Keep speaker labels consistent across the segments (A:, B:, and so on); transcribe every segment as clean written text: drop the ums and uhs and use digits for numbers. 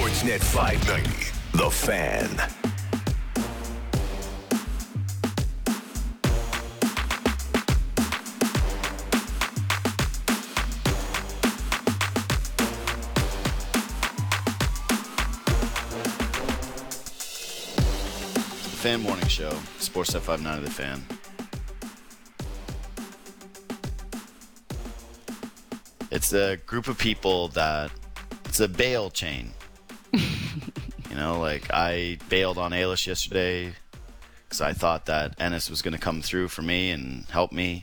A: Sportsnet 590, The Fan.
B: Fan Morning Show, Sportsnet 590 The Fan. It's a group of people that, it's a bail chain. You know, like I bailed on Ailish yesterday because I thought that Ennis was going to come through for me and help me,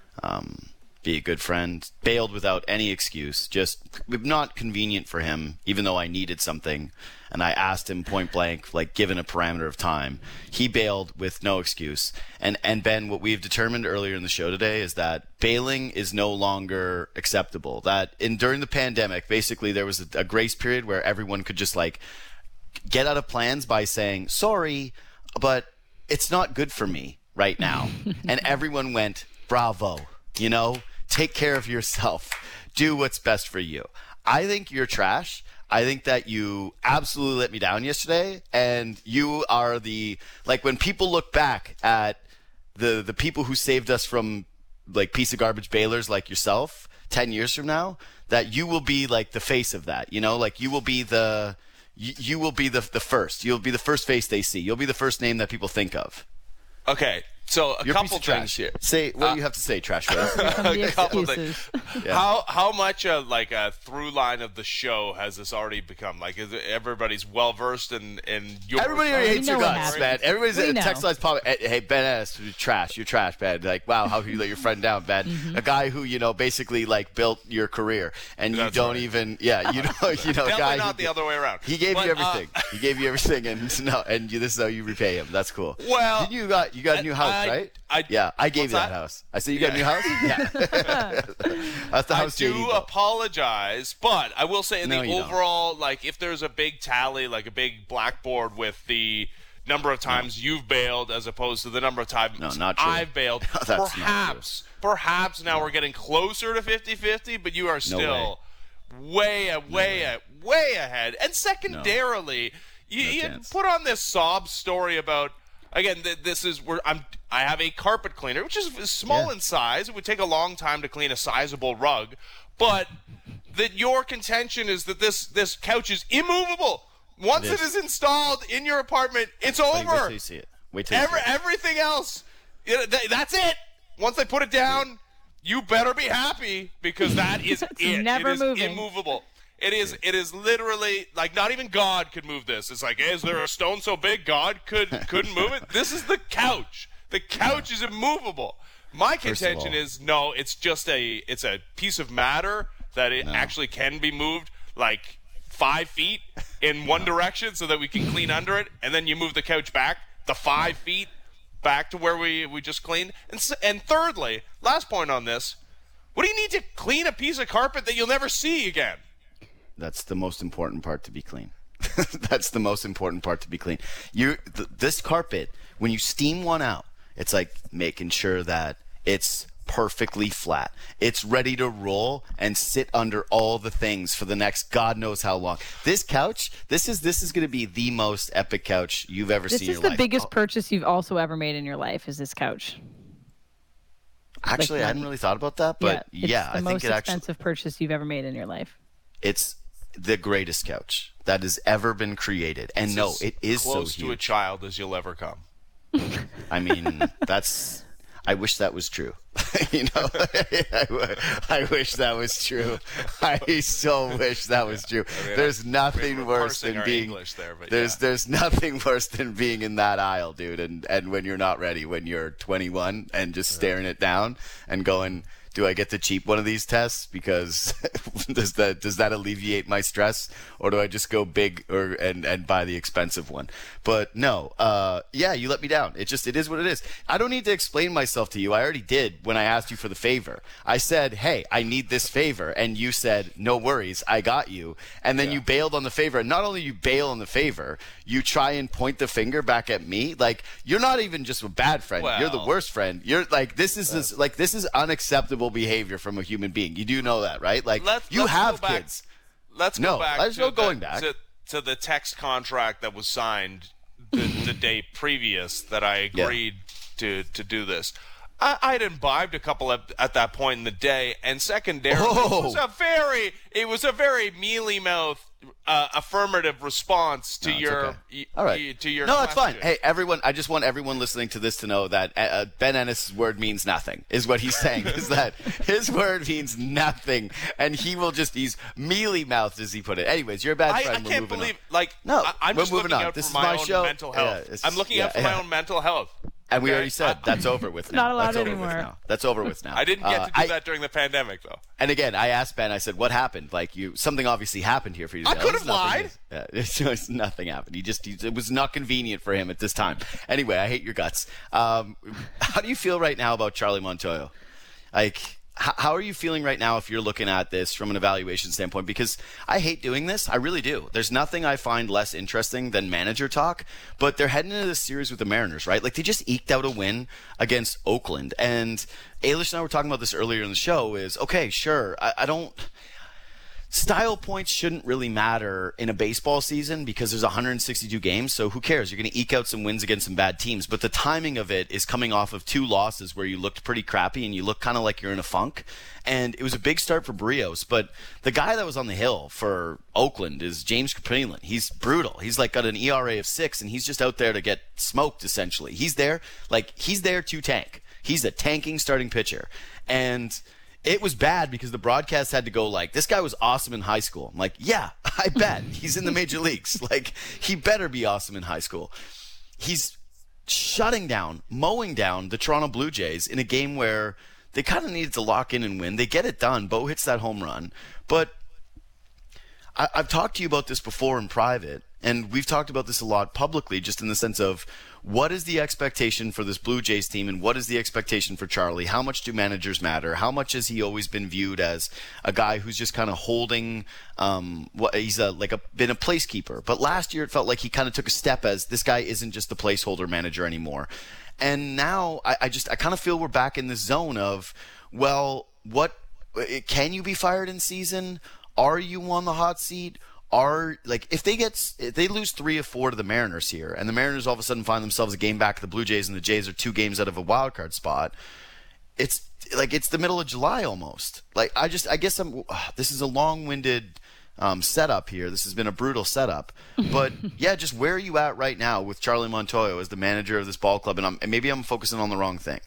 B: be a good friend. Bailed without any excuse, just not convenient for him, even though I needed something. And I asked him point blank, like given a parameter of time. He bailed with no excuse. And Ben, what we've determined earlier in the show today is that bailing is no longer acceptable. That during the pandemic, basically there was a grace period where everyone could just like get out of plans by saying, sorry, but it's not good for me right now. And everyone went, bravo, you know, take care of yourself. Do what's best for you. I think you're trash. I think that you absolutely let me down yesterday, and you are like when people look back at the people who saved us from like piece of garbage bailers like yourself 10 years from now, that you will be like the face of that, you know, like you will be the first. You'll be the first face they see. You'll be the first name that people think of.
C: Okay. So a couple things here.
B: Say what you have to say, Trash Rose.
C: A couple things.
B: Yeah.
C: How much like a through line of the show has this already become? Like, is everybody's well versed in your?
B: Everybody already hates your guts, man. Everybody's
D: We know.
B: text lines popping. Hey, Ben Ennis, you're trash, Ben. Like, wow, how can you let your friend down, Ben?
D: Mm-hmm.
B: A guy who basically like built your career, and
C: That's
B: you don't
C: right.
B: even, a
C: Definitely
B: guy
C: not the other way around.
B: He gave
C: But,
B: you everything. He gave you everything, and this is how you repay him. That's cool.
C: Well,
B: you got a new house, right? Yeah, I gave you that house. I said you got a new house. Yeah, that's the house.
C: I do
B: JD built.
C: apologize, but I will say in
B: No,
C: the
B: you don't.
C: overall, like if there's a big tally, like a big blackboard with the number of times you've bailed as opposed to the number of times
B: not true.
C: I've bailed,
B: That's not true.
C: perhaps now we're getting closer to 50-50, but you are still way ahead. And secondarily, you
B: chance.
C: put on this sob story about. Again, this is where I have a carpet cleaner, which is small in size. It would take a long time to clean a sizable rug, but that your contention is that this couch is immovable. Once it is installed in your apartment, it's over.
B: Wait till you see it. Wait till you see it.
C: Everything else, that's it. Once they put it down, you better be happy because that is it.
D: never
C: It is
D: moving.
C: immovable. It is literally like not even God could move this. It's like, is there a stone so big God couldn't move it? This is the couch. The couch is immovable. My contention is no, it's a piece of matter that it actually can be moved like 5 feet in one direction so that we can clean under it, and then you move the couch back the 5 feet back to where we just cleaned. And thirdly, last point on this, what do you need to clean a piece of carpet that you'll never see again?
B: That's the most important part to be clean. That's the most important part to be clean. This carpet, when you steam one out, it's like making sure that it's perfectly flat. It's ready to roll and sit under all the things for the next God knows how long. This couch, this is going to be the most epic couch you've ever seen in your life.
D: This is the biggest purchase you've also ever made in your life, is this couch.
B: Actually, I hadn't really thought about that, but
D: it's
B: I
D: the
B: think
D: most
B: it actually
D: expensive purchase you've ever made in your life.
B: it's the greatest couch that has ever been created. And no, it is so
C: close to a
B: huge.
C: child as you'll ever come.
B: I mean, I wish that was true. I wish that was true. I so wish that was true. There's nothing worse than being
C: English there, but
B: there's nothing worse than being in that aisle, dude. And when you're not ready, when you're 21 and just staring it down and going, do I get the cheap one of these tests? Because does that alleviate my stress, or do I just go big and buy the expensive one? But no, you let me down. It is what it is. I don't need to explain myself to you. I already did when I asked you for the favor. I said, hey, I need this favor, and you said, no worries, I got you. And then you bailed on the favor. And not only you bail on the favor, you try and point the finger back at me. Like, you're not even just a bad friend. You're the worst friend. You're like, this is unacceptable behavior from a human being. You do know that, right? Like, you have kids.
C: Let's go back.
B: There's no going back.
C: to the text contract that was signed the day previous that I agreed to do this. I'd imbibed a couple at that point in the day, and secondarily, it was a very mealy mouth affirmative response to your
B: all right.
C: to your.
B: No, that's fine.
C: question.
B: Hey, everyone! I just want everyone listening to this to know that Ben Ennis' word means nothing. Is what he's saying. Is that his word means nothing, and he's mealy mouthed, as he put it. Anyways, you're a bad friend.
C: I can't believe I'm
B: we're
C: just
B: moving
C: looking
B: on.
C: out
B: This
C: for
B: is
C: my
B: my
C: own
B: show.
C: mental health.
B: Yeah,
C: I'm looking out for my own mental health.
B: And we
C: Okay?
B: already said that's over with now.
D: Not allowed
B: that's over
D: anymore.
B: with now. That's over with now.
C: I didn't get to do that during the pandemic, though.
B: And again, I asked Ben. I said, "What happened? Like something obviously happened here for you." To
C: I
B: know.
C: could have lied.
B: Nothing happened. It was not convenient for him at this time. Anyway, I hate your guts. How do you feel right now about Charlie Montoyo? Like, how are you feeling right now if you're looking at this from an evaluation standpoint? Because I hate doing this. I really do. There's nothing I find less interesting than manager talk, but they're heading into this series with the Mariners, right? Like, they just eked out a win against Oakland. And Ailish and I were talking about this earlier in the show is, okay, sure, I don't... Style points shouldn't really matter in a baseball season because there's 162 games, so who cares? You're going to eke out some wins against some bad teams. But the timing of it is coming off of 2 losses where you looked pretty crappy and you look kind of like you're in a funk. And it was a big start for Barrios, but the guy that was on the hill for Oakland is James Kaprielian. He's brutal. He's like got an ERA of 6, and he's just out there to get smoked, essentially. He's there to tank. He's a tanking starting pitcher. And it was bad because the broadcast had to go like, this guy was awesome in high school. I'm like, yeah, I bet. He's in the major leagues. Like, he better be awesome in high school. He's mowing down the Toronto Blue Jays in a game where they kind of needed to lock in and win. They get it done. Bo hits that home run. But I've talked to you about this before in private, and we've talked about this a lot publicly, just in the sense of what is the expectation for this Blue Jays team and what is the expectation for Charlie? How much do managers matter? How much has he always been viewed as a guy who's just kind of holding he's been a placekeeper. But last year it felt like he kind of took a step as this guy isn't just the placeholder manager anymore. And now I kind of feel we're back in this zone of, well, what can you be fired in season? Are you on the hot seat? If they lose 3 of 4 to the Mariners here, and the Mariners all of a sudden find themselves a game back to the Blue Jays, and the Jays are 2 games out of a wild card spot, it's the middle of July almost. This is a long-winded setup here. This has been a brutal setup, but yeah, just where are you at right now with Charlie Montoyo as the manager of this ball club? And maybe I'm focusing on the wrong thing.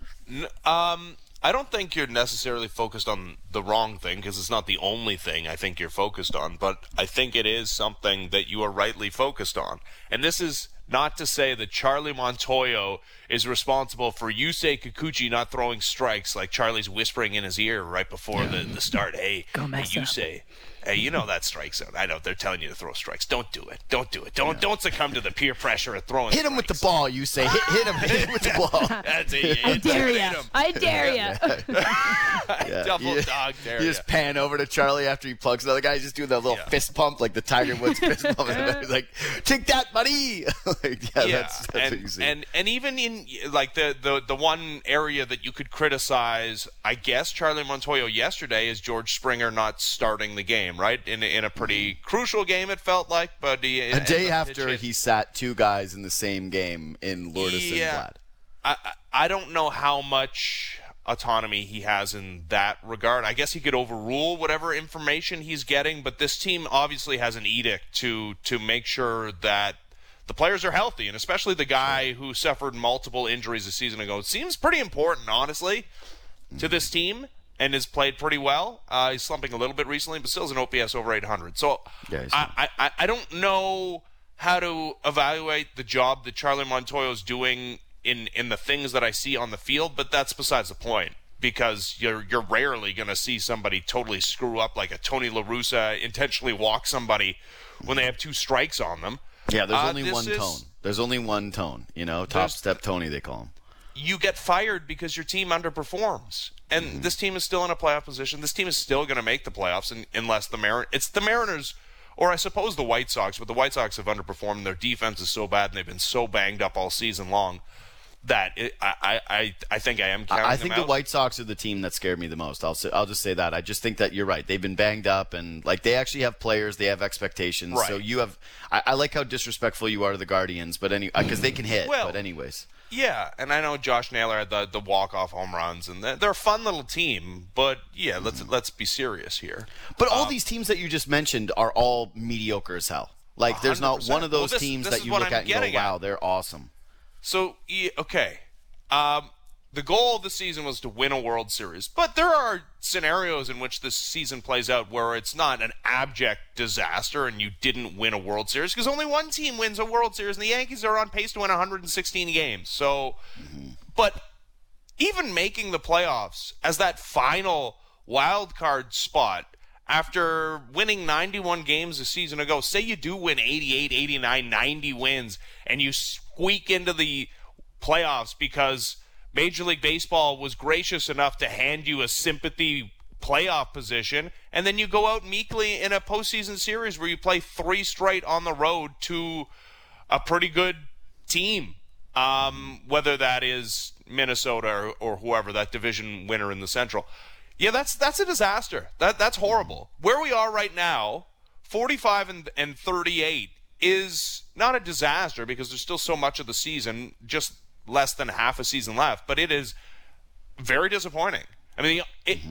C: I don't think you're necessarily focused on the wrong thing, because it's not the only thing I think you're focused on, but I think it is something that you are rightly focused on. And this is not to say that Charlie Montoyo is responsible for Yusei Kikuchi not throwing strikes, like Charlie's whispering in his ear right before the start. Hey, Yusei. Hey, you know that strike zone. I know they're telling you to throw strikes. Don't do it. Don't succumb to the peer pressure of throwing
B: Hit him with the ball, you say. Hit him with the ball.
C: That's it.
D: I dare you. I dare you.
C: Double dog dare
B: You
C: ya.
B: just pan over to Charlie after he plugs another guy. He's just doing that little fist pump, like the Tiger Woods fist pump. And he's like, take that, buddy. That's what you see.
C: And even in like the one area that you could criticize, I guess, Charlie Montoyo yesterday is George Springer not starting the game, right? In a pretty crucial game, it felt like. But
B: a day after he sat 2 guys in the same game in Lourdes and Vlad.
C: I don't know how much autonomy he has in that regard. I guess he could overrule whatever information he's getting, but this team obviously has an edict to make sure that the players are healthy, and especially the guy who suffered multiple injuries a season ago. It seems pretty important, honestly, to this team, and has played pretty well. He's slumping a little bit recently, but still has an OPS over 800. So I don't know how to evaluate the job that Charlie Montoyo is doing in the things that I see on the field, but that's besides the point, because you're rarely going to see somebody totally screw up like a Tony La Russa intentionally walk somebody when they have 2 strikes on them.
B: Yeah, there's only one tone. There's only one tone, top step Tony, they call him.
C: You get fired because your team underperforms. And this team is still in a playoff position. This team is still going to make the playoffs unless it's the Mariners, or I suppose the White Sox, but the White Sox have underperformed. Their defense is so bad, and they've been so banged up all season long. I think I am counting
B: I think
C: them
B: the
C: out.
B: White Sox are the team that scared me the most. I'll just say that. I just think that you're right. They've been banged up, and like they actually have players. They have expectations.
C: Right.
B: So you have. I like how disrespectful you are to the Guardians, but because they can hit.
C: Well,
B: but anyways.
C: Yeah, and I know Josh Naylor had the walk-off home runs, and they're a fun little team. But yeah, let's be serious here.
B: But all these teams that you just mentioned are all mediocre as hell. Like there's not
C: 100%.
B: one of those
C: Well,
B: teams
C: this
B: that
C: is
B: you
C: what
B: look
C: I'm
B: at and go,
C: getting
B: "Wow,
C: at.
B: they're awesome."
C: So okay, the goal of the season was to win a World Series, but there are scenarios in which this season plays out where it's not an abject disaster and you didn't win a World Series because only one team wins a World Series, and the Yankees are on pace to win 116 games. So, but even making the playoffs as that final wild card spot after winning 91 games a season ago, say you do win 88, 89, 90 wins, and you squeak into the playoffs because Major League Baseball was gracious enough to hand you a sympathy playoff position, and then you go out meekly in a postseason series where you play 3 straight on the road to a pretty good team, whether that is Minnesota or whoever, that division winner in the Central. Yeah, that's a disaster. That's horrible. Where we are right now, 45 and 38 is not a disaster because there's still so much of the season, just less than half a season left, but it is very disappointing. I mean,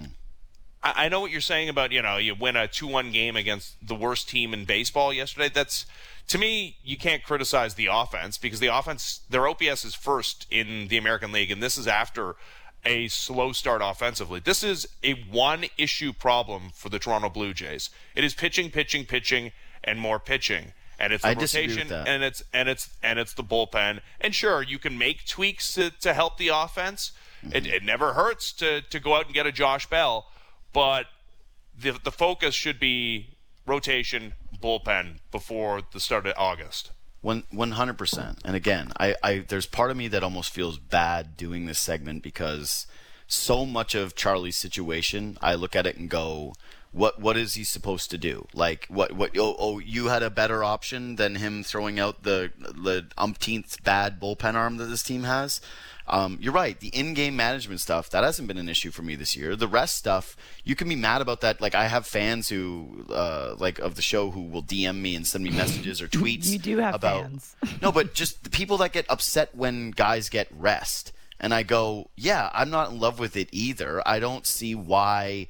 C: I know what you're saying about, you win a 2-1 game against the worst team in baseball yesterday. That's, to me, you can't criticize the offense because the offense, their OPS is first in the American League, and this is after a slow start offensively. This is a one-issue problem for the Toronto Blue Jays. It is pitching, and more pitching. And it's the rotation, and it's the bullpen. And sure, you can make tweaks to help the offense. It never hurts to go out and get a Josh Bell, but the focus should be rotation, bullpen before the start of August.
B: 100%. And again, I there's part of me that almost feels bad doing this segment because so much of Charlie's situation, I look at it and go, what is he supposed to do? Like you had a better option than him throwing out the umpteenth bad bullpen arm that this team has. You're right. The in-game management stuff, that hasn't been an issue for me this year. The rest stuff, you can be mad about that. Like I have fans who of the show who will DM me and send me messages or tweets.
D: You do have
B: about,
D: fans.
B: No, but just the people that get upset when guys get rest. And I go, yeah, I'm not in love with it either. I don't see why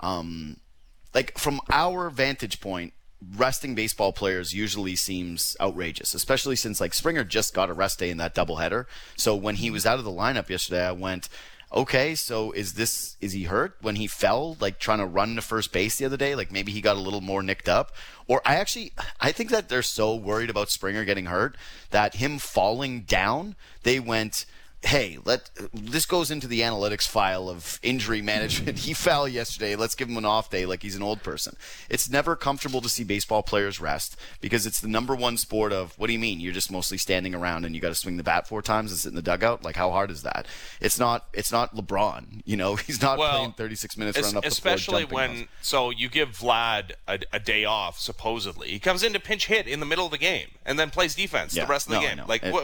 B: from our vantage point, resting baseball players usually seems outrageous, especially since Springer just got a rest day in that doubleheader. So when he was out of the lineup yesterday, I went, okay, so is he hurt? When he fell, trying to run to first base the other day, maybe he got a little more nicked up. Or I think that they're so worried about Springer getting hurt that him falling down, they went, hey, this goes into the analytics file of injury management. He fell yesterday. Let's give him an off day like he's an old person. It's never comfortable to see baseball players rest because it's the number one sport of, what do you mean? You're just mostly standing around and you got to swing the bat 4 times and sit in the dugout? How hard is that? It's not LeBron. He's not playing 36 minutes running up the floor.
C: Especially when, so you give Vlad a day off, supposedly. He comes in to pinch hit in the middle of the game and then plays defense the rest of the game.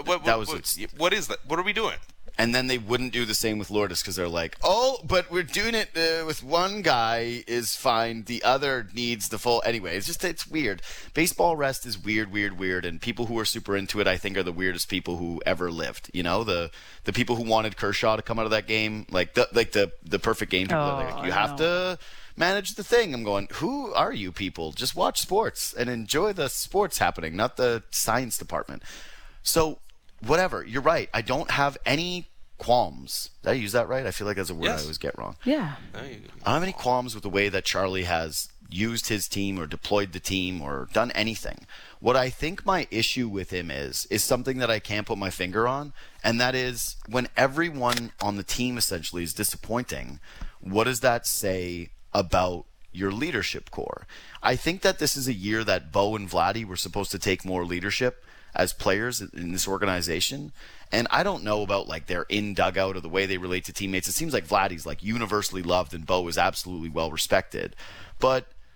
C: What is that? What are we doing?
B: And then they wouldn't do the same with Lourdes because they're like, oh, but we're doing it with one guy is fine. The other needs the full. Anyway, it's weird. Baseball rest is weird. And people who are super into it, I think, are the weirdest people who ever lived. The people who wanted Kershaw to come out of that game, the perfect game. You have to manage the thing. I'm going, who are you people? Just watch sports and enjoy the sports happening, not the science department. So whatever, you're right. I don't have any qualms. Did I use that right? I feel like that's a word I always get wrong.
D: Yeah.
B: I don't have any qualms with the way that Charlie has used his team or deployed the team or done anything. What I think my issue with him is something that I can't put my finger on, and that is when everyone on the team essentially is disappointing, what does that say about your leadership core? I think that this is a year that Bo and Vladdy were supposed to take more leadership as players in this organization. And I don't know about their in dugout or the way they relate to teammates. It seems like Vladdy's universally loved and Bo is absolutely well respected. But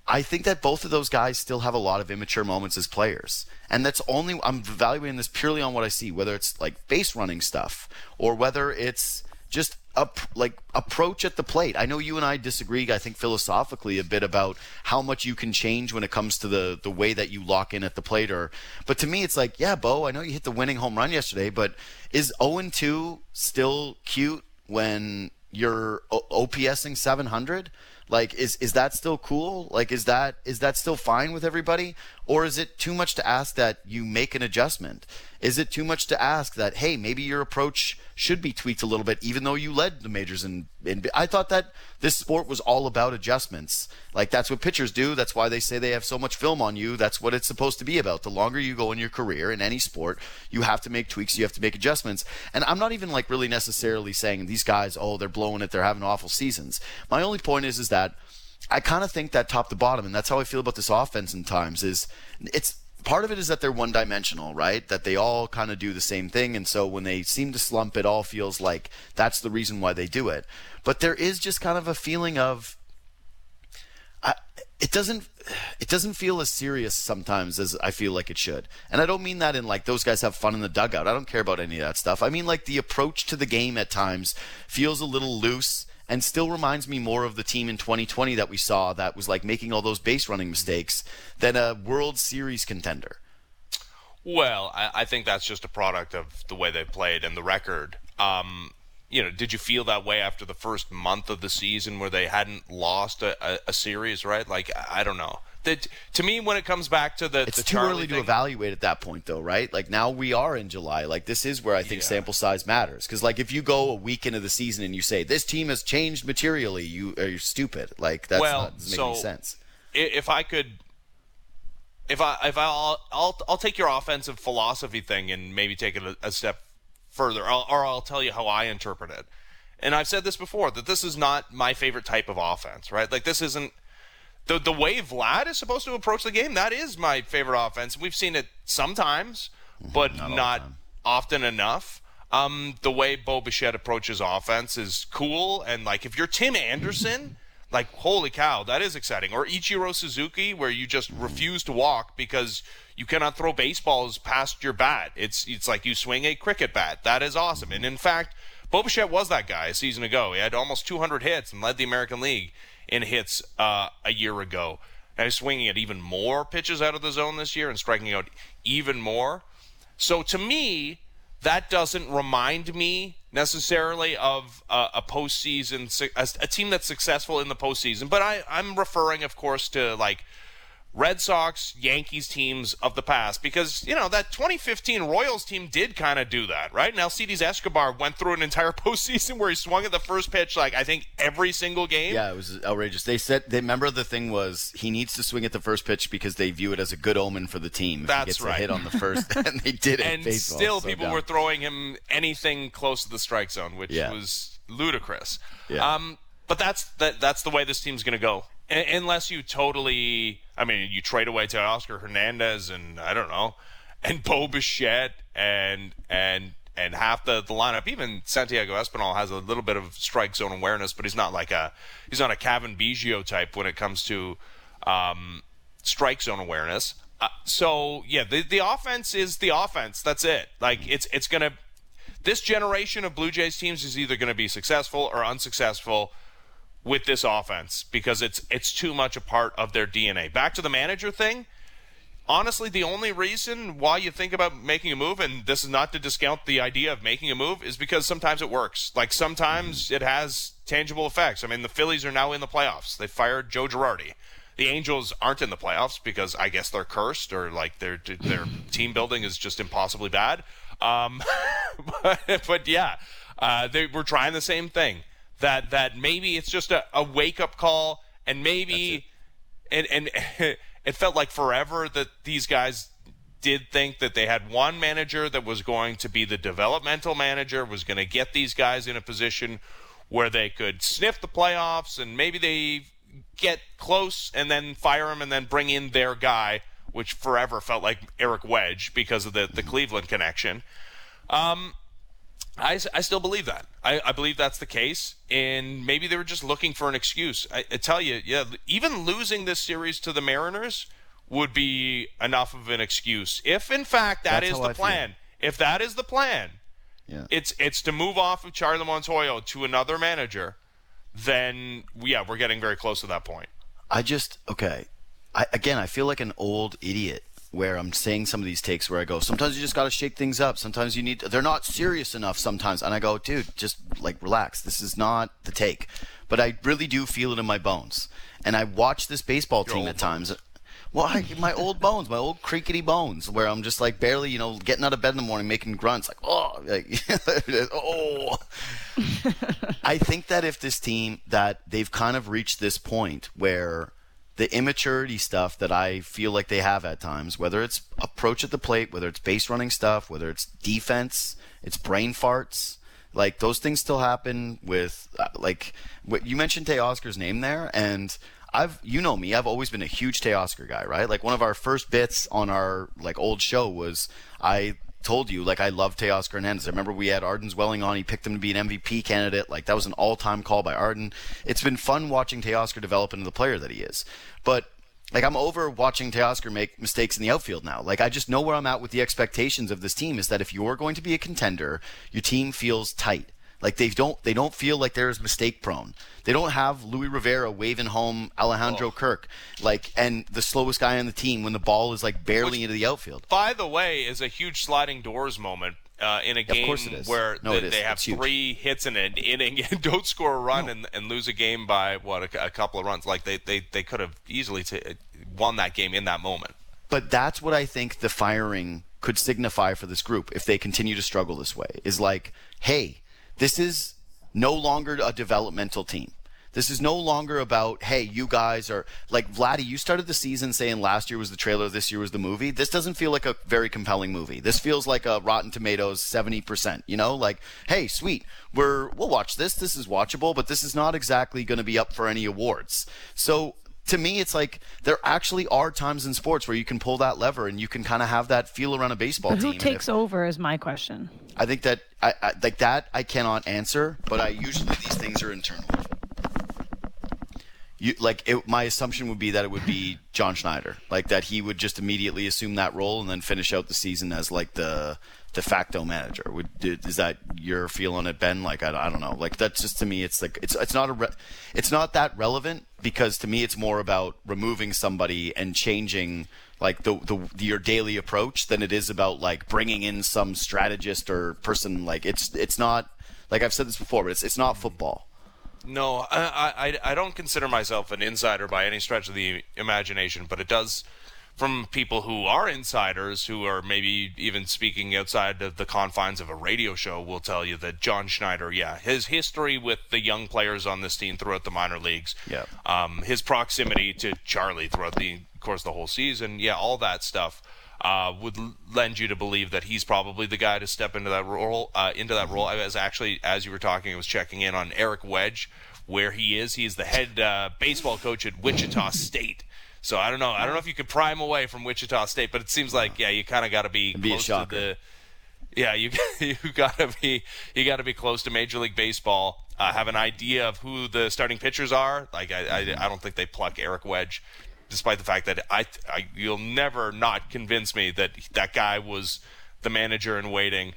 B: I think that both of ththose guys still have a lot of immature moments as players. And I'm evaluating this purely on what I see, whether it's like base running stuff or whether it's just approach at the plate. I know you and I disagree, I think, philosophically a bit about how much you can change when it comes to the way that you lock in at the plate. But to me, it's like, yeah, Bo, I know you hit the winning home run yesterday, but is 0-2 still cute when you're OPSing 700? Like, is that still cool? Like, is that still fine with everybody? Or is it too much to ask that you make an adjustment? Is it too much to ask that, hey, maybe your approach should be tweaked a little bit, even though you led the majors? I thought that this sport was all about adjustments. Like, that's what pitchers do. That's why they say they have so much film on you. That's what it's supposed to be about. The longer you go in your career in any sport, you have to make tweaks. You have to make adjustments. And I'm not even like really necessarily saying these guys, oh, they're blowing it, they're having awful seasons. My only point is that I kind of think that top to bottom, and that's how I feel about this offense in times, is it's part of it is that they're one-dimensional, right? That they all kind of do the same thing, and so when they seem to slump, it all feels like that's the reason why they do it. But there is just kind of a feeling of it doesn't feel as serious sometimes as I feel like it should. And I don't mean that in like those guys have fun in the dugout. I don't care about any of that stuff. I mean like the approach to the game at times feels a little loose and still reminds me more of the team in 2020 that we saw that was like making all those base running mistakes than a World Series contender.
C: Well, I think that's just a product of the way they played and the record. Did you feel that way after the first month of the season where they hadn't lost a series, right? Like, I don't know. To me, when it comes back to
B: it's too early to evaluate at that point, though, right? Like, now we are in July. Like, this is where I think sample size matters. Because, like, if you go a week into the season and you say this team has changed materially, you're stupid. Like, that doesn't make any sense.
C: I'll take your offensive philosophy thing and maybe take it a step further, or I'll tell you how I interpret it. And I've said this before, that this is not my favorite type of offense, right? Like, this isn't the way Vlad is supposed to approach the game. That is my favorite offense. We've seen it sometimes, but not often enough. The way Bo Bichette approaches offense is cool. And, like, if you're Tim Anderson, like, holy cow, that is exciting. Or Ichiro Suzuki, where you just refuse to walk because you cannot throw baseballs past your bat. It's like you swing a cricket bat. That is awesome. And, in fact, Bo Bichette was that guy a season ago. He had almost 200 hits and led the American League in hits a year ago. Now he's swinging at even more pitches out of the zone this year and striking out even more. So to me, that doesn't remind me necessarily of a postseason, a team that's successful in the postseason. But I'm referring, of course, to like Red Sox, Yankees teams of the past, because, that 2015 Royals team did kind of do that, right? Now, Alcides Escobar went through an entire postseason where he swung at the first pitch, like, I think every single game.
B: Yeah, it was outrageous. They remember the thing was he needs to swing at the first pitch because they view it as a good omen for the team. If
C: That's
B: he gets
C: right.
B: a hit on the first, and they did it.
C: And
B: baseball,
C: still people were throwing him anything close to the strike zone, which was ludicrous.
B: Yeah.
C: But that's the way this team's going to go. Unless you totally, you trade away to Oscar Hernandez and I don't know, and Bo Bichette and half the lineup. Even Santiago Espinal has a little bit of strike zone awareness, but he's not a Kevin Biggio type when it comes to strike zone awareness. The offense is the offense. That's it. Like it's gonna. This generation of Blue Jays teams is either going to be successful or unsuccessful with this offense because it's too much a part of their DNA. Back to the manager thing. Honestly, the only reason why you think about making a move, and this is not to discount the idea of making a move, is because sometimes it works. Like sometimes it has tangible effects. The Phillies are now in the playoffs. They fired Joe Girardi. The Angels aren't in the playoffs because I guess they're cursed or like their team building is just impossibly bad. But yeah, they were trying the same thing. That maybe it's just a wake-up call, and maybe and it felt like forever that these guys did think that they had one manager that was going to be the developmental manager, was going to get these guys in a position where they could sniff the playoffs, and maybe they get close and then fire him and then bring in their guy, which forever felt like Eric Wedge because of the Cleveland connection. I still believe that. I believe that's the case, and maybe they were just looking for an excuse. I tell you, yeah, even losing this series to the Mariners would be enough of an excuse. If, in fact, that's is the plan. If that is the plan, it's to move off of Charlie Montoyo to another manager, then, yeah, we're getting very close to that point.
B: I feel like an old idiot where I'm saying some of these takes where I go, sometimes you just got to shake things up. Sometimes they're not serious enough sometimes. And I go, dude, just like relax. This is not the take. But I really do feel it in my bones. And I watch this baseball team at times. Well, my old bones, my old creakety bones, where I'm just like barely, getting out of bed in the morning, making grunts, like, oh. I think that if this team, that they've kind of reached this point where the immaturity stuff that I feel like they have at times, whether it's approach at the plate, whether it's base running stuff, whether it's defense, it's brain farts, like those things still happen with, like, what you mentioned Teoscar's name there, and I've always been a huge Teoscar guy, right? Like one of our first bits on our like old show was I told you, like, I love Teoscar Hernandez. I remember we had Arden Zwelling on. He picked him to be an MVP candidate. Like, that was an all-time call by Arden. It's been fun watching Teoscar develop into the player that he is. But, like, I'm over watching Teoscar make mistakes in the outfield now. Like, I just know where I'm at with the expectations of this team is that if you're going to be a contender, your team feels tight. Like, they don't feel like they're as mistake-prone. They don't have Luis Rivera waving home Alejandro Kirk, like, and the slowest guy on the team when the ball is, like, barely into the outfield.
C: By the way, is a huge sliding doors moment in a game where they have 3 hits in an inning and don't score a run and lose a game by, a couple of runs. Like, they could have easily won that game in that moment.
B: But that's what I think the firing could signify for this group if they continue to struggle this way, is like, hey, this is no longer a developmental team. This is no longer about, hey, you guys are like Vladdy. You started the season saying last year was the trailer, this year was the movie. This doesn't feel like a very compelling movie. This feels like a Rotten Tomatoes 70%. Like, hey, sweet, we'll watch this. This is watchable, but this is not exactly going to be up for any awards. So to me, it's like there actually are times in sports where you can pull that lever and you can kind of have that feel around a baseball team.
D: But who takes over is my question.
B: I think that I cannot answer, but usually these things are internal. My assumption would be that it would be John Schneider, like that he would just immediately assume that role and then finish out the season as like the de facto manager. Is that your feel on it, Ben? Like I don't know. Like that's just, to me, it's like it's not that relevant, because to me it's more about removing somebody and changing like your daily approach than it is about like bringing in some strategist or person. Like it's not, like I've said this before, but it's not football.
C: No, I don't consider myself an insider by any stretch of the imagination, but it does, from people who are insiders, who are maybe even speaking outside of the confines of a radio show, will tell you that John Schneider, his history with the young players on this team throughout the minor leagues, his proximity to Charlie throughout the course of the whole season, all that stuff would lend you to believe that he's probably the guy to step into that role. I was actually, as you were talking, I was checking in on Eric Wedge, where he is. He's the head baseball coach at Wichita State. So I don't know if you could pry him away from Wichita State, but it seems like you kind of got to be close to the. Yeah, you got to be close to Major League Baseball. Have an idea of who the starting pitchers are. Like I don't think they pluck Eric Wedge, despite the fact that you'll never not convince me that that guy was the manager in waiting,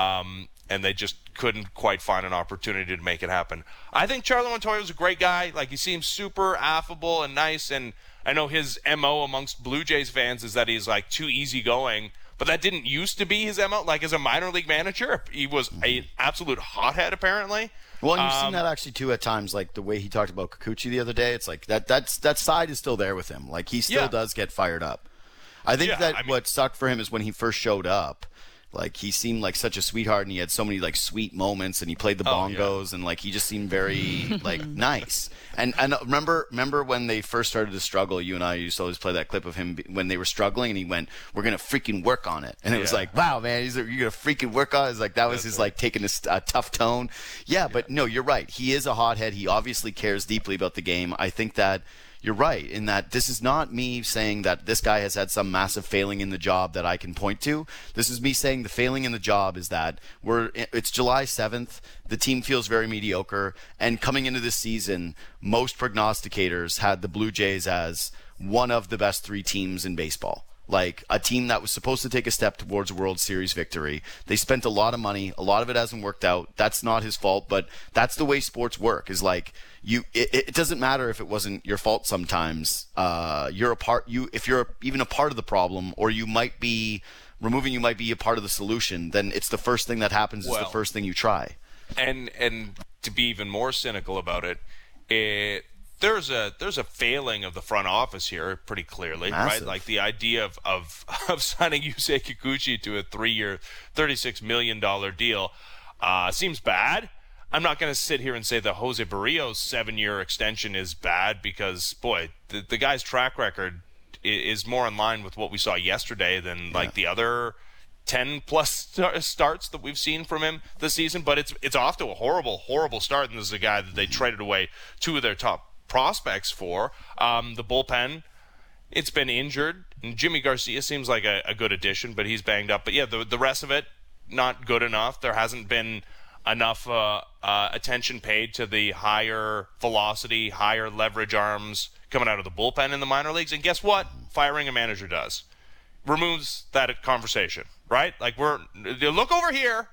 C: and they just couldn't quite find an opportunity to make it happen. I think Charlie Montoyo is a great guy. Like, he seems super affable and nice, and I know his MO amongst Blue Jays fans is that he's like too easygoing, but that didn't used to be his MO. Like, as a minor league manager, he was an absolute hothead, apparently.
B: Well, and you've seen that actually too at times, like the way he talked about Kikuchi the other day. It's like that side is still there with him. Like, he still does get fired up. I think what sucked for him is when he first showed up. Like, he seemed like such a sweetheart, and he had so many like sweet moments, and he played the bongos, and like he just seemed very like nice. And remember when they first started to struggle, you and I used to always play that clip of him when they were struggling, and he went, "We're gonna freaking work on it," and it was like, "Wow, man, you're gonna freaking work on it." It's like that was his like taking a tough tone. Yeah, but no, you're right. He is a hothead. He obviously cares deeply about the game. I think that you're right in that this is not me saying that this guy has had some massive failing in the job that I can point to. This is me saying the failing in the job is that it's July 7th. The team feels very mediocre. And coming into this season, most prognosticators had the Blue Jays as one of the best 3 teams in baseball. Like a team that was supposed to take a step towards a World Series victory. They spent a lot of money. A lot of it hasn't worked out. That's not his fault, but that's the way sports work. Is like it doesn't matter if it wasn't your fault. Sometimes you're a part. If you're even a part of the problem, or you might be a part of the solution. Then it's the first thing that happens. Is the first thing you try.
C: And to be even more cynical about it, there's a failing of the front office here pretty clearly.
B: Massive.
C: Right? Like the idea of signing Yusei Kikuchi to a 3-year, $36 million deal seems bad. I'm not going to sit here and say that Jose Barrios' 7-year extension is bad because, boy, the guy's track record is more in line with what we saw yesterday than the other 10-plus starts that we've seen from him this season. But it's off to a horrible start, and this is a guy that they traded away 2 of their top prospects for. The bullpen, it's been injured, and Jimmy Garcia seems like a good addition, but he's banged up. But yeah, the rest of it, not good enough. There hasn't been enough attention paid to the higher velocity, higher leverage arms coming out of the bullpen in the minor leagues. And guess what? Firing a manager does. Removes that conversation, right? Like look over here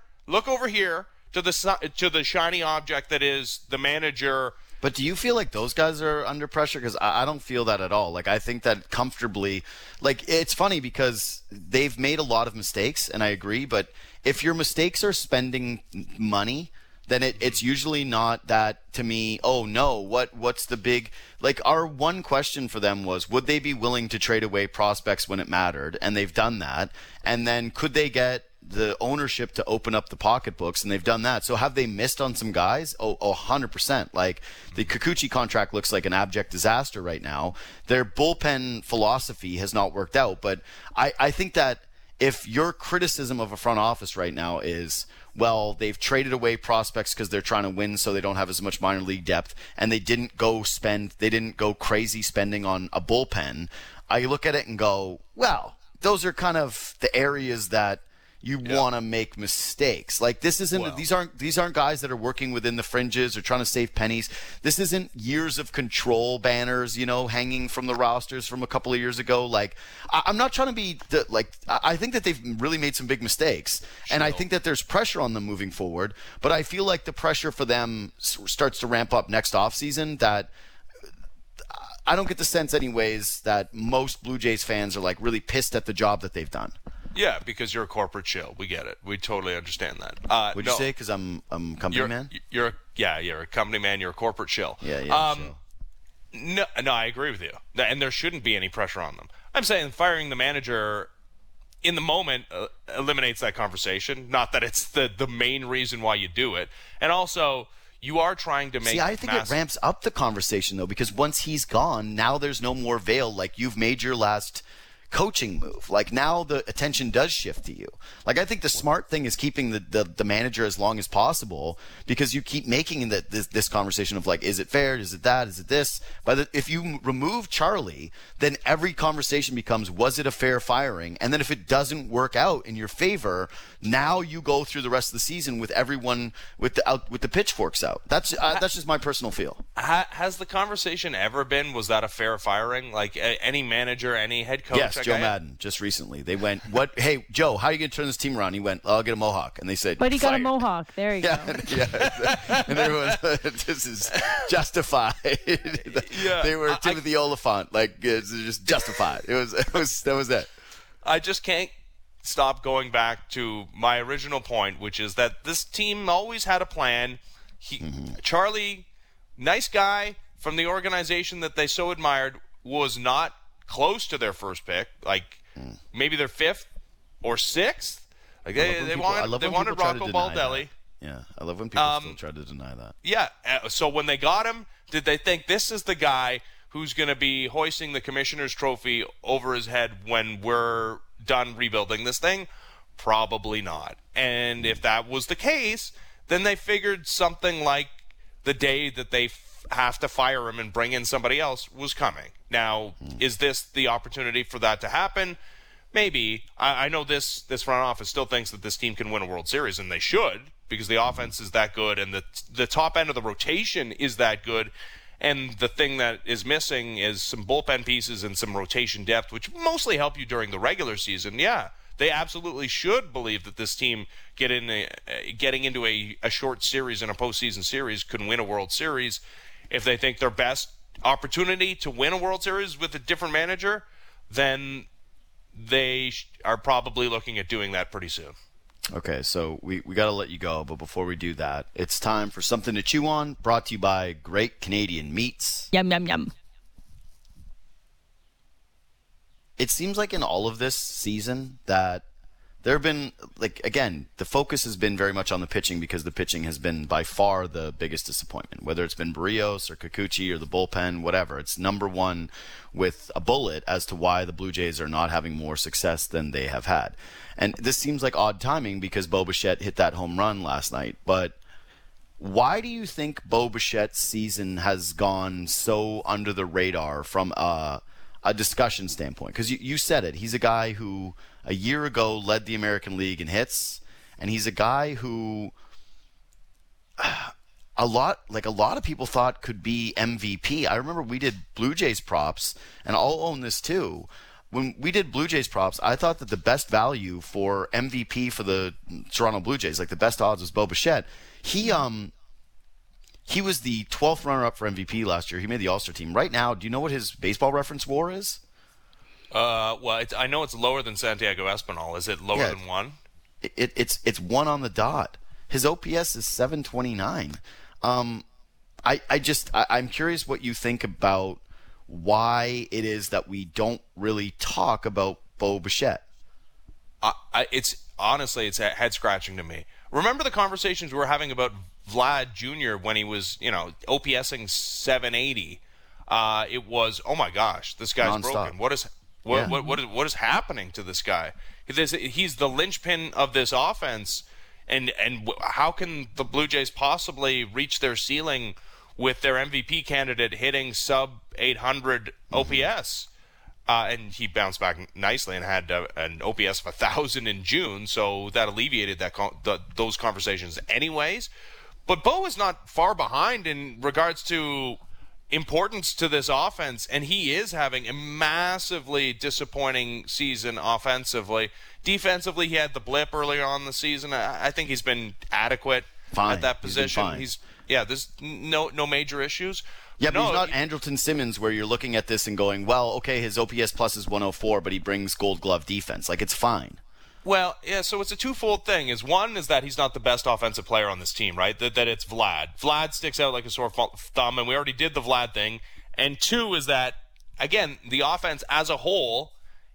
C: to the shiny object that is the manager.
B: But do you feel like those guys are under pressure? Because I don't feel that at all. Like, I think that comfortably, like, it's funny because they've made a lot of mistakes, and I agree. But if your mistakes are spending money, then it's usually not that, to me, oh, no, what's the big – like, our one question for them was, would they be willing to trade away prospects when it mattered? And they've done that. And then could they get – the ownership to open up the pocketbooks, and they've done that. So have they missed on some guys? 100%. Like, the Kikuchi contract looks like an abject disaster right now. Their bullpen philosophy has not worked out, but I think that if your criticism of a front office right now is, well, they've traded away prospects because they're trying to win so they don't have as much minor league depth, and they didn't go crazy spending on a bullpen, I look at it and go, well, those are kind of the areas that you want to make mistakes. Like, this isn't these aren't guys that are working within the fringes or trying to save pennies. This isn't years of control banners, hanging from the rosters from a couple of years ago. Like, I'm not trying to be I think that they've really made some big mistakes, and I think that there's pressure on them moving forward. But I feel like the pressure for them starts to ramp up next offseason. That I don't get the sense, anyways, that most Blue Jays fans are like really pissed at the job that they've done.
C: Yeah, because you're a corporate shill. We get it. We totally understand that.
B: What'd you say? Because I'm a company man?
C: You're a company man. You're a corporate shill.
B: Yeah.
C: No, I agree with you. And there shouldn't be any pressure on them. I'm saying firing the manager in the moment eliminates that conversation. Not that it's the main reason why you do it. And also, you are trying to make...
B: See, I think it ramps up the conversation, though, because once he's gone, now there's no more veil. Like, you've made your last coaching move. Like, now the attention does shift to you. Like, I think the smart thing is keeping the manager as long as possible, because you keep making this conversation of, like, is it fair? Is it that? Is it this? But if you remove Charlie, then every conversation becomes, was it a fair firing? And then if it doesn't work out in your favor, now you go through the rest of the season with everyone with the pitchforks out. That's just my personal feel.
C: Has the conversation ever been, was that a fair firing? Like, any manager, any head coach?
B: Yes, Joe Madden, just recently. They went, "What? Hey, Joe, how are you going to turn this team around?" He went, "I'll get a mohawk." And they said,
D: but he got
B: fired.
D: a mohawk. There you go.
B: Yeah. And everyone, this is justified. They were Timothy Oliphant. Like, it's just justified. That was it.
C: I just can't stop going back to my original point, which is that this team always had a plan. Charlie, nice guy from the organization that they so admired, was not close to their first pick, like maybe their fifth or sixth. Like they wanted Rocco Baldelli.
B: Yeah, I love when people still try to deny that.
C: Yeah, so when they got him, did they think this is the guy who's going to be hoisting the commissioner's trophy over his head when we're done rebuilding this thing? Probably not. And if that was the case, then they figured something like the day that they have to fire him and bring in somebody else was coming. Now, is this the opportunity for that to happen? Maybe. I know this front office still thinks that this team can win a World Series, and they should, because the offense is that good and the top end of the rotation is that good. And the thing that is missing is some bullpen pieces and some rotation depth, which mostly help you during the regular season. Yeah, they absolutely should believe that this team getting into a short series and a postseason series could win a World Series. If they think their best opportunity to win a World Series with a different manager, then they are probably looking at doing that pretty soon.
B: Okay, so we got to let you go, but before we do that, it's time for Something to Chew On, brought to you by Great Canadian Meats.
D: Yum, yum, yum.
B: It seems like in all of this season that there have been, like, again, the focus has been very much on the pitching because the pitching has been by far the biggest disappointment. Whether it's been Barrios or Kikuchi or the bullpen, whatever, it's number one with a bullet as to why the Blue Jays are not having more success than they have had. And this seems like odd timing because Bo Bichette hit that home run last night. But why do you think Bo Bichette's season has gone so under the radar from a discussion standpoint? Because you said it. He's a guy who a year ago led the American League in hits, and he's a guy who a lot of people thought could be MVP. I remember we did Blue Jays props, and I'll own this too. When we did Blue Jays props, I thought that the best value for MVP for the Toronto Blue Jays, like the best odds, was Bo Bichette. He was the 12th runner-up for MVP last year. He made the All-Star team. Right now, do you know what his baseball reference WAR is?
C: Well, I know it's lower than Santiago Espinal. Is it lower than 1?
B: It's 1 on the dot. His OPS is 729. I'm curious what you think about why it is that we don't really talk about Bo Bichette.
C: It's head scratching to me. Remember the conversations we were having about Vlad Jr. when he was, OPSing 780. It was, oh my gosh, this guy's
B: non-stop.
C: broken. What is happening to this guy? He's the linchpin of this offense, and how can the Blue Jays possibly reach their ceiling with their MVP candidate hitting sub 800 OPS? And he bounced back nicely and had an OPS of 1,000 in June, so that alleviated those conversations anyways. But Bo is not far behind in regards to importance to this offense, and he is having a massively disappointing season offensively. Defensively, he had the blip earlier on in the season. I think he's been adequate at that position. There's no major issues.
B: Yeah, but he's not Andrelton Simmons where you're looking at this and going, well, okay, his OPS plus is 104, but he brings Gold Glove defense. Like, it's fine.
C: Well, yeah, so it's a twofold thing. One is that he's not the best offensive player on this team, right? That it's Vlad. Vlad sticks out like a sore thumb, and we already did the Vlad thing. And two is that, again, the offense as a whole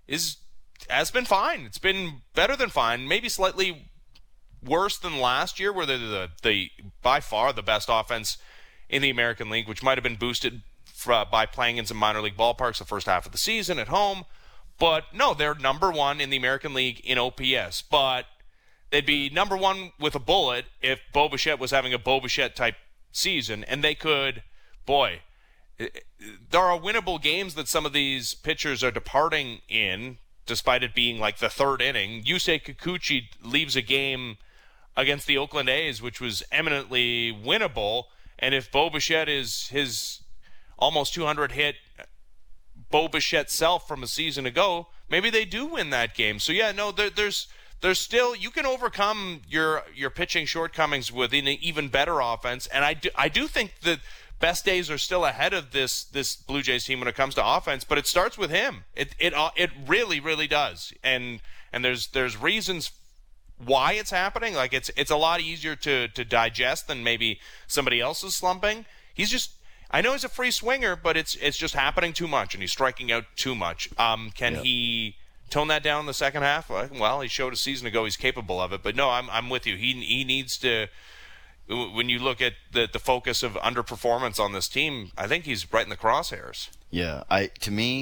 C: has been fine. It's been better than fine, maybe slightly worse than last year, where they're the by far the best offense in the American League, which might have been boosted by playing in some minor league ballparks the first half of the season at home. But no, they're number one in the American League in OPS. But they'd be number one with a bullet if Bo Bichette was having a Bo Bichette type season. And they could, there are winnable games that some of these pitchers are departing in, despite it being like the third inning. Yusei Kikuchi leaves a game against the Oakland A's, which was eminently winnable. And if Bo Bichette is his almost 200 hit Bo Bichette self from a season ago, maybe they do win that game. So yeah, no, there's still, you can overcome your pitching shortcomings with an even better offense, and I do think that best days are still ahead of this Blue Jays team when it comes to offense, but it starts with him. It really does, and there's reasons why it's happening. Like it's a lot easier to digest than maybe somebody else is slumping. I know he's a free swinger, but it's just happening too much, and he's striking out too much. Can he tone that down in the second half? Well, he showed a season ago he's capable of it. But no, I'm with you. He needs to. When you look at the focus of underperformance on this team, I think he's right in the crosshairs.
B: Yeah, to me,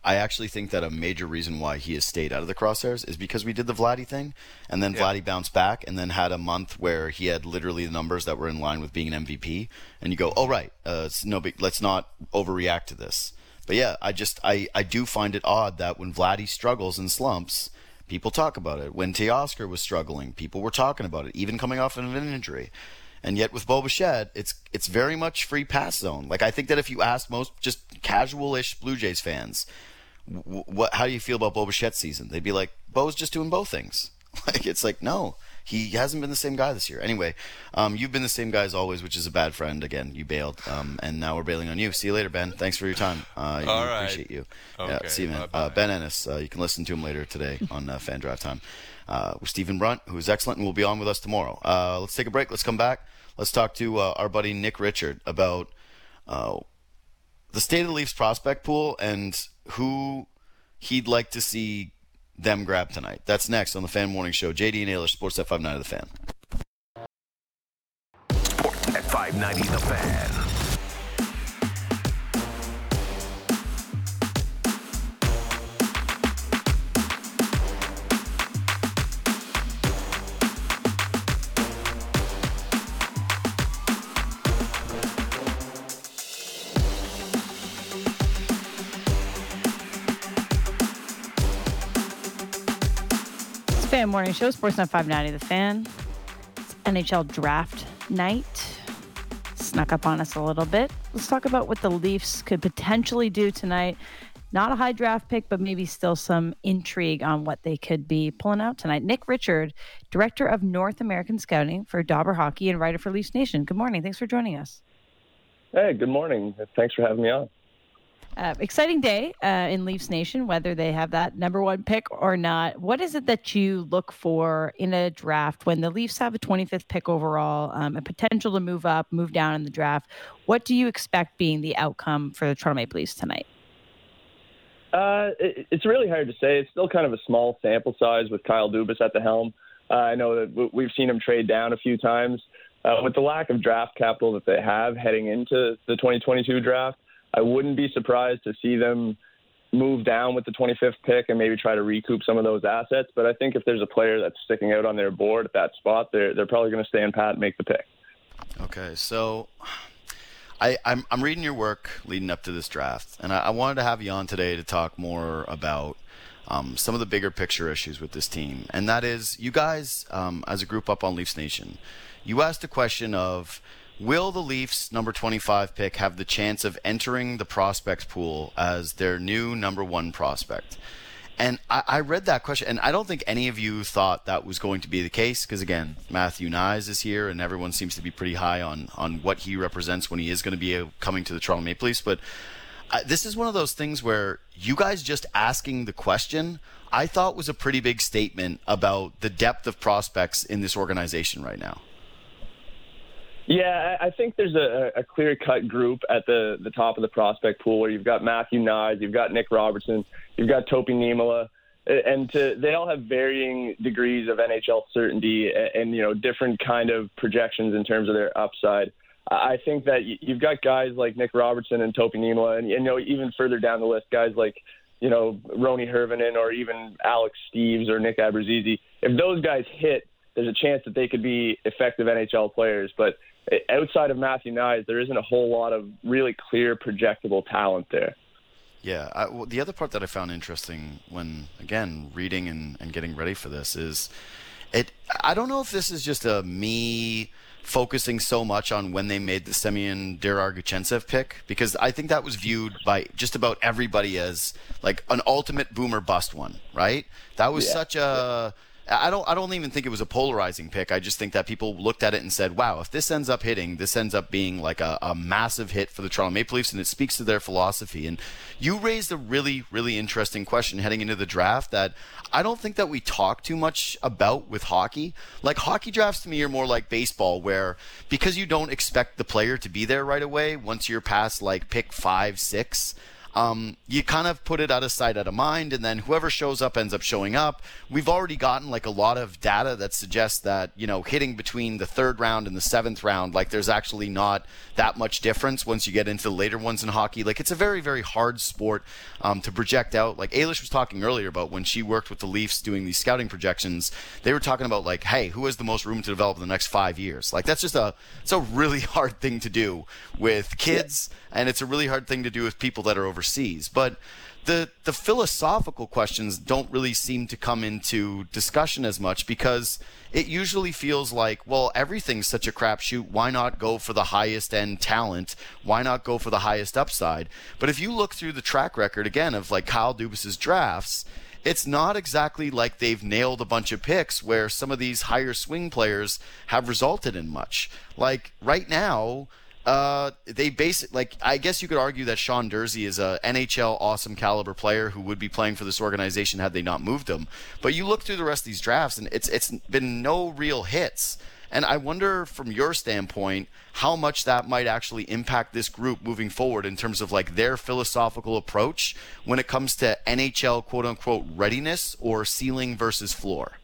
B: I actually think that a major reason why he has stayed out of the crosshairs is because we did the Vladdy thing, and then Vladdy bounced back, and then had a month where he had literally the numbers that were in line with being an MVP, and you go, oh right, it's no big, let's not overreact to this. But yeah, I do find it odd that when Vladdy struggles and slumps, people talk about it. When Teoscar was struggling, people were talking about it, even coming off of an injury. And yet with Bo Bichette, it's very much free pass zone. Like, I think that if you ask most just casual-ish Blue Jays fans, how do you feel about Bo Bichette's season? They'd be like, Bo's just doing both things. Like, it's like, no, he hasn't been the same guy this year. Anyway, you've been the same guy as always, which is a bad friend. Again, you bailed, and now we're bailing on you. See you later, Ben. Thanks for your time.
C: All right.
B: Appreciate you.
C: Okay,
B: yeah, see you, man.
C: bye-bye.
B: Ben Ennis, you can listen to him later today on Fan Drive Time. With Stephen Brunt, who is excellent and will be on with us tomorrow. Let's take a break. Let's come back. Let's talk to our buddy Nick Richard about the state of the Leafs prospect pool and who he'd like to see them grab tonight. That's next on the Fan Morning Show. JD and Ayler, Sports at 590 The Fan.
A: Sports at 590 The Fan.
D: Fan Morning Show, Sportsnet 590 The Fan. It's NHL draft night. Snuck up on us a little bit. Let's talk about what the Leafs could potentially do tonight. Not a high draft pick, but maybe still some intrigue on what they could be pulling out tonight. Nick Richard, Director of North American Scouting for Dobber Hockey and writer for Leafs Nation. Good morning. Thanks for joining us.
E: Hey, good morning. Thanks for having me on.
D: Exciting day in Leafs Nation, whether they have that number one pick or not. What is it that you look for in a draft when the Leafs have a 25th pick overall, a potential to move up, move down in the draft? What do you expect being the outcome for the Toronto Maple Leafs tonight?
E: It's really hard to say. It's still kind of a small sample size with Kyle Dubas at the helm. I know that we've seen him trade down a few times. With the lack of draft capital that they have heading into the 2022 draft, I wouldn't be surprised to see them move down with the 25th pick and maybe try to recoup some of those assets. But I think if there's a player that's sticking out on their board at that spot, they're probably going to stand pat and make the pick.
B: Okay, so I'm reading your work leading up to this draft, and I wanted to have you on today to talk more about some of the bigger picture issues with this team. And that is, you guys, as a group up on Leafs Nation, you asked a question of, will the Leafs number 25 pick have the chance of entering the prospects pool as their new number one prospect? And I read that question, and I don't think any of you thought that was going to be the case because, again, Matthew Knies is here, and everyone seems to be pretty high on what he represents when he is going to be coming to the Toronto Maple Leafs. But this is one of those things where you guys just asking the question, I thought was a pretty big statement about the depth of prospects in this organization right now.
E: Yeah, I think there's a clear-cut group at the top of the prospect pool where you've got Matthew Knies, you've got Nick Robertson, you've got Topi Niemelä, and they all have varying degrees of NHL certainty and different kind of projections in terms of their upside. I think that you've got guys like Nick Robertson and Topi Niemelä, and even further down the list, guys like Roni Hirvonen or even Alex Steeves or Nick Abruzzese. If those guys hit, there's a chance that they could be effective NHL players, but outside of Matthew Knies, there isn't a whole lot of really clear projectable talent there.
B: Yeah, the other part that I found interesting when, again, reading and getting ready for this is I don't know if this is just me focusing so much on when they made the Semyon Deraguchentsev pick, because I think that was viewed by just about everybody as like an ultimate boomer bust one, right? That was such a... I don't even think it was a polarizing pick. I just think that people looked at it and said, wow, if this ends up hitting, this ends up being like a massive hit for the Toronto Maple Leafs, and it speaks to their philosophy. And you raised a really, really interesting question heading into the draft that I don't think that we talk too much about with hockey. Like, hockey drafts to me are more like baseball, where because you don't expect the player to be there right away once you're past like pick 5, 6, you kind of put it out of sight, out of mind, and then whoever shows up ends up showing up. We've already gotten like a lot of data that suggests that, hitting between the 3rd round and the 7th round, like there's actually not that much difference once you get into the later ones in hockey. Like it's a very, very hard sport to project out. Like Ailish was talking earlier about when she worked with the Leafs doing these scouting projections, they were talking about like, hey, who has the most room to develop in the next 5 years? Like that's just it's a really hard thing to do with kids, and it's a really hard thing to do with people that are overseas. But the philosophical questions don't really seem to come into discussion as much, because it usually feels like, well, everything's such a crapshoot. Why not go for the highest end talent? Why not go for the highest upside? But if you look through the track record again of like Kyle Dubas's drafts, it's not exactly like they've nailed a bunch of picks where some of these higher swing players have resulted in much. Like right now, they basically, like, I guess you could argue that Sean Durzi is a NHL awesome caliber player who would be playing for this organization had they not moved him. But you look through the rest of these drafts, and it's been no real hits. And I wonder, from your standpoint, how much that might actually impact this group moving forward in terms of like their philosophical approach when it comes to NHL quote unquote readiness or ceiling versus floor.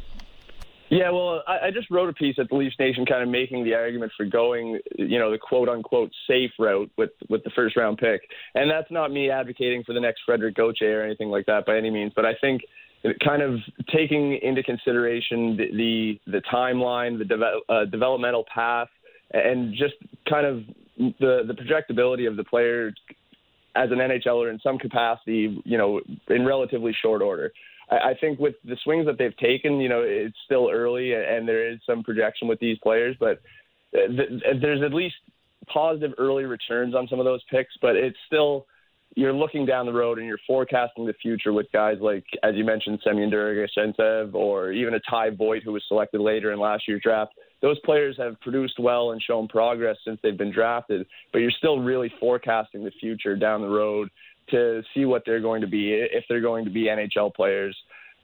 E: Yeah, well, I just wrote a piece at the Leafs Nation kind of making the argument for going, the quote-unquote safe route with the first-round pick. And that's not me advocating for the next Frederic Gauthier or anything like that by any means, but I think kind of taking into consideration the timeline, the developmental path, and just kind of the projectability of the player as an NHLer in some capacity, in relatively short order. I think with the swings that they've taken, it's still early and there is some projection with these players, but there's at least positive early returns on some of those picks, but it's still, you're looking down the road and you're forecasting the future with guys like, as you mentioned, Semyon Durgashensev or even a Ty Voigt who was selected later in last year's draft. Those players have produced well and shown progress since they've been drafted, but you're still really forecasting the future down the road to see what they're going to be, if they're going to be NHL players.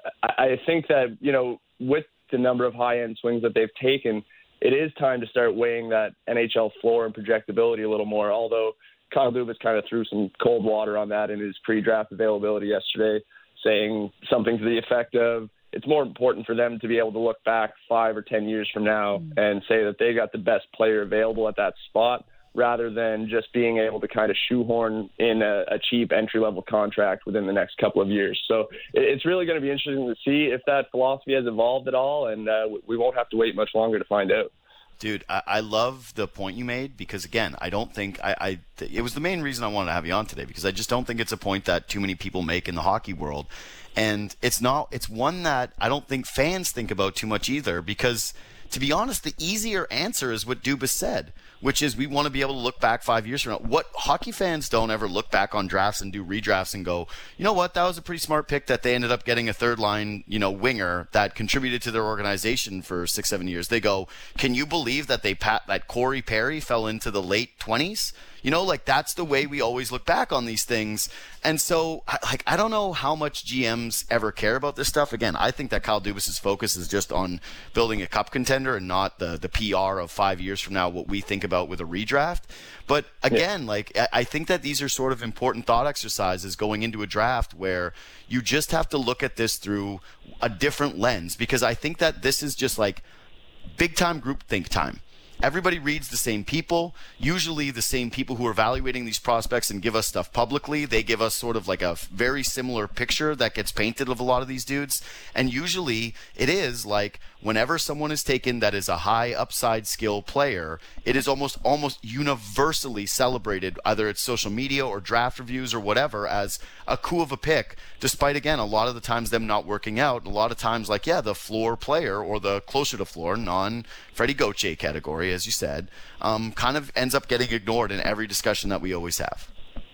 E: I think that, with the number of high-end swings that they've taken, it is time to start weighing that NHL floor and projectability a little more, although Kyle Dubas kind of threw some cold water on that in his pre-draft availability yesterday, saying something to the effect of, it's more important for them to be able to look back 5 or 10 years from now and say that they got the best player available at that spot, rather than just being able to kind of shoehorn in a cheap entry-level contract within the next couple of years. So it's really going to be interesting to see if that philosophy has evolved at all, and we won't have to wait much longer to find out.
B: Dude, I love the point you made, because, again, I don't think it was the main reason I wanted to have you on today, because I just don't think it's a point that too many people make in the hockey world. And it's one that I don't think fans think about too much either, because, to be honest, the easier answer is what Dubas said, which is we want to be able to look back 5 years from now. What hockey fans don't ever look back on drafts and do redrafts and go, you know what, that was a pretty smart pick that they ended up getting a third-line, winger that contributed to their organization for 6-7 years. They go, can you believe that that Corey Perry fell into the late 20s? That's the way we always look back on these things. And so, I don't know how much GMs ever care about this stuff. Again, I think that Kyle Dubas's focus is just on building a cup contender and not the PR of 5 years from now, what we think about with a redraft. But again, I think that these are sort of important thought exercises going into a draft where you just have to look at this through a different lens, because I think that this is just like big time group think time. Everybody reads the same people, usually the same people who are evaluating these prospects and give us stuff publicly. They give us sort of like a very similar picture that gets painted of a lot of these dudes. And usually it is like whenever someone is taken that is a high upside skill player, it is almost universally celebrated, either it's social media or draft reviews or whatever, as a coup of a pick, despite, again, a lot of the times them not working out. And a lot of times, the floor player or the closer to floor, non-Freddie Gauthier category, as you said, kind of ends up getting ignored in every discussion that we always have.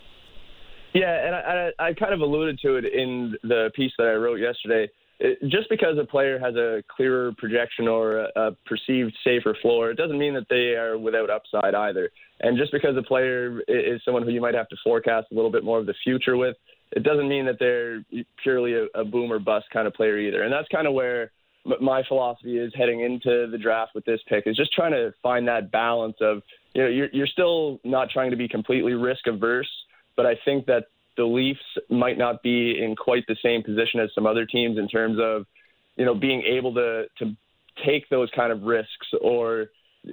E: Yeah, and I kind of alluded to it in the piece that I wrote yesterday. Just because a player has a clearer projection or a perceived safer floor, it doesn't mean that they are without upside either. And just because a player is someone who you might have to forecast a little bit more of the future with, it doesn't mean that they're purely a boom or bust kind of player either. And that's kind of where my philosophy is heading into the draft with this pick, is just trying to find that balance of, you're still not trying to be completely risk averse, but I think that the Leafs might not be in quite the same position as some other teams in terms of, being able to take those kind of risks, or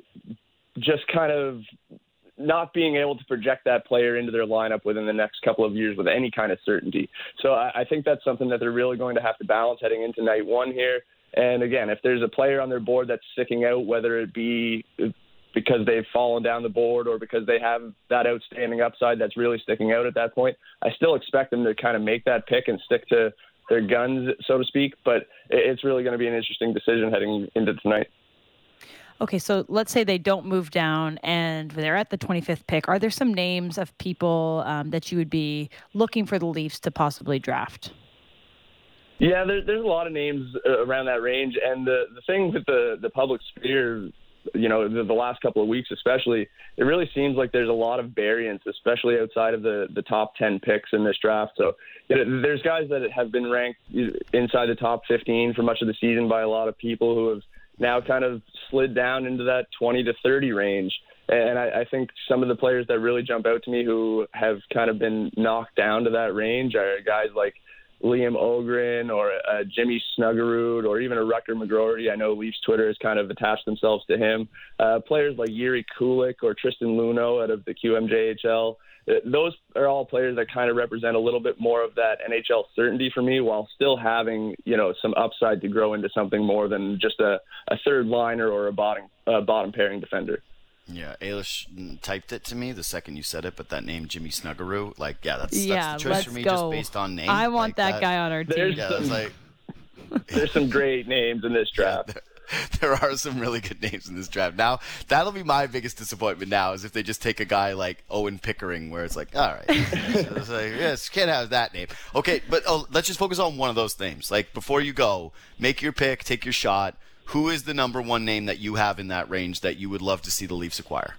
E: just kind of not being able to project that player into their lineup within the next couple of years with any kind of certainty. So I think that's something that they're really going to have to balance heading into night one here. And again, if there's a player on their board that's sticking out, whether it be because they've fallen down the board or because they have that outstanding upside that's really sticking out at that point, I still expect them to kind of make that pick and stick to their guns, so to speak. But it's really going to be an interesting decision heading into tonight.
D: Okay, so let's say they don't move down and they're at the 25th pick. Are there some names of people that you would be looking for the Leafs to possibly draft?
E: Yeah, there's a lot of names around that range. And the thing with the public sphere, the last couple of weeks especially, it really seems like there's a lot of variance, especially outside of the top 10 picks in this draft. So there's guys that have been ranked inside the top 15 for much of the season by a lot of people who have now kind of slid down into that 20 to 30 range. And I think some of the players that really jump out to me who have kind of been knocked down to that range are guys like Liam Ogren or Jimmy Snuggerud or even a Rutger McGroarty. I know Leafs Twitter has kind of attached themselves to him. Players like Yuri Kulik or Tristan Luneau out of the QMJHL. Those are all players that kind of represent a little bit more of that NHL certainty for me, while still having, some upside to grow into something more than just a third liner or a bottom pairing defender.
B: Yeah, Ailish typed it to me the second you said it, but that name Jimmy Snuggerud, that's the choice
D: let's
B: for me,
D: go.
B: just based on name.
D: I want that guy on our team.
E: There's some great names in this draft.
B: There are some really good names in this draft. Now, that'll be my biggest disappointment now, is if they just take a guy like Owen Pickering, where it's like, all right, it's like, yes, can't have that name. Okay, but let's just focus on one of those names. Like, before you go, make your pick, take your shot. Who is the number one name that you have in that range that you would love to see the Leafs acquire?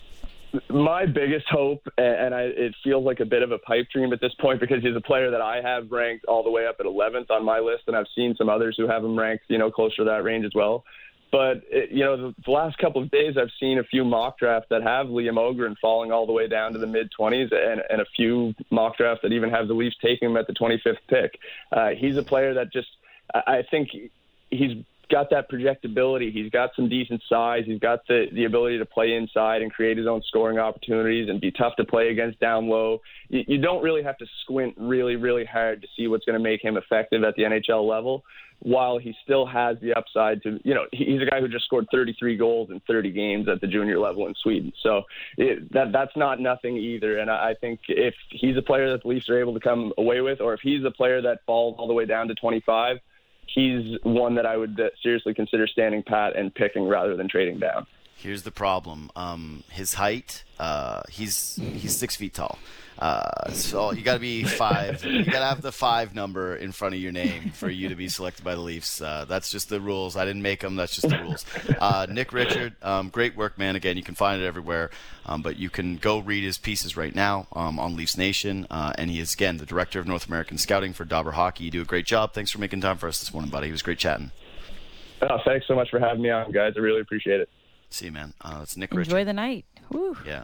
E: My biggest hope, and it feels like a bit of a pipe dream at this point because he's a player that I have ranked all the way up at 11th on my list, and I've seen some others who have him ranked, closer to that range as well. But, the last couple of days I've seen a few mock drafts that have Liam Ogren falling all the way down to the mid-20s and a few mock drafts that even have the Leafs taking him at the 25th pick. He's a player that I think he's got that projectability. He's got some decent size. He's got the ability to play inside and create his own scoring opportunities and be tough to play against down low. You don't really have to squint really, really hard to see what's going to make him effective at the NHL level, while he still has the upside to, he's a guy who just scored 33 goals in 30 games at the junior level in Sweden. So that's not nothing either. And I think if he's a player that the Leafs are able to come away with, or if he's a player that falls all the way down to 25, he's one that I would seriously consider standing pat and picking rather than trading down.
B: Here's the problem. His height, he's 6 feet tall. So you got to be 5. You got to have the 5 number in front of your name for you to be selected by the Leafs. That's just the rules. I didn't make them. That's just the rules. Nick Richard, great work, man. Again, you can find it everywhere. But you can go read his pieces right now on Leafs Nation. And he is, again, the director of North American Scouting for Dobber Hockey. You do a great job. Thanks for making time for us this morning, buddy. It was great chatting.
E: Thanks so much for having me on, guys. I really appreciate it.
B: See you, man. It's Nick Richard.
D: Enjoy the night. Woo.
B: Yeah.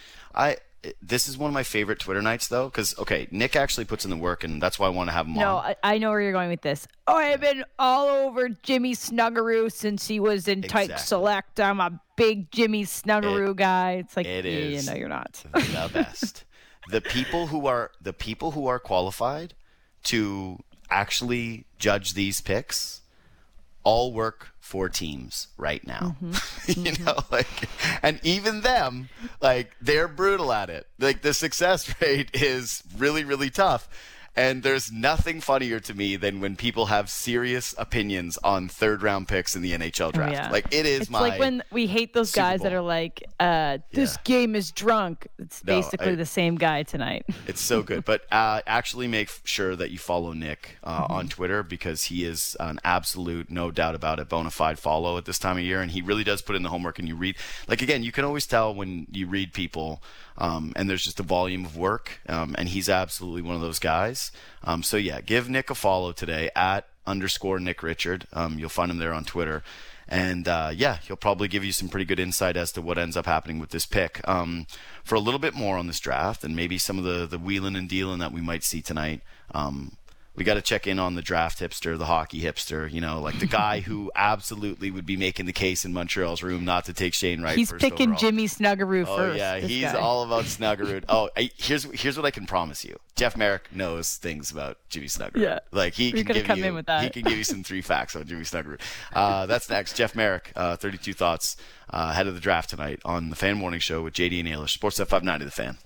B: This is one of my favorite Twitter nights, though, because, Nick actually puts in the work, and that's why I want to have him on.
D: No, I know where you're going with this. I've been all over Jimmy Snuggerud since he was in Type Select. I'm a big Jimmy Snuggerud guy. It's like, no, you're not.
B: The best. The people who are qualified to actually judge these picks all work for teams right now. And even them, they're brutal at it. The success rate is really, really tough. And there's nothing funnier to me than when people have serious opinions on third-round picks in the NHL draft.
D: Yeah.
B: It's
D: like when we hate those guys that are like, this game is drunk. It's basically the same guy tonight.
B: It's so good. But actually make sure that you follow Nick on Twitter, because he is an absolute, no doubt about it, bona fide follow at this time of year. And he really does put in the homework. And you read, again, you can always tell when you read people, and there's just a volume of work. And he's absolutely one of those guys. So, give Nick a follow today at _Nick Richard. You'll find him there on Twitter. And he'll probably give you some pretty good insight as to what ends up happening with this pick. For a little bit more on this draft and maybe some of the wheeling and dealing that we might see tonight, we got to check in on the draft hipster, the hockey hipster, like the guy who absolutely would be making the case in Montreal's room not to take Shane Wright.
D: He's
B: first
D: picking
B: overall.
D: Jimmy Snuggerud
B: Oh
D: first.
B: yeah, he's
D: guy.
B: all about Snuggerud. Here's what I can promise you. Jeff Merrick knows things about Jimmy Snuggerud.
D: Yeah.
B: Like he
D: You're
B: can
D: gonna
B: give
D: come
B: you
D: in with that.
B: he can give you some 3 facts on Jimmy Snuggerud. That's next. Jeff Merrick, 32 thoughts ahead of the draft tonight on the Fan Morning Show with JD and Ailish. Sportsnet 590 The Fan.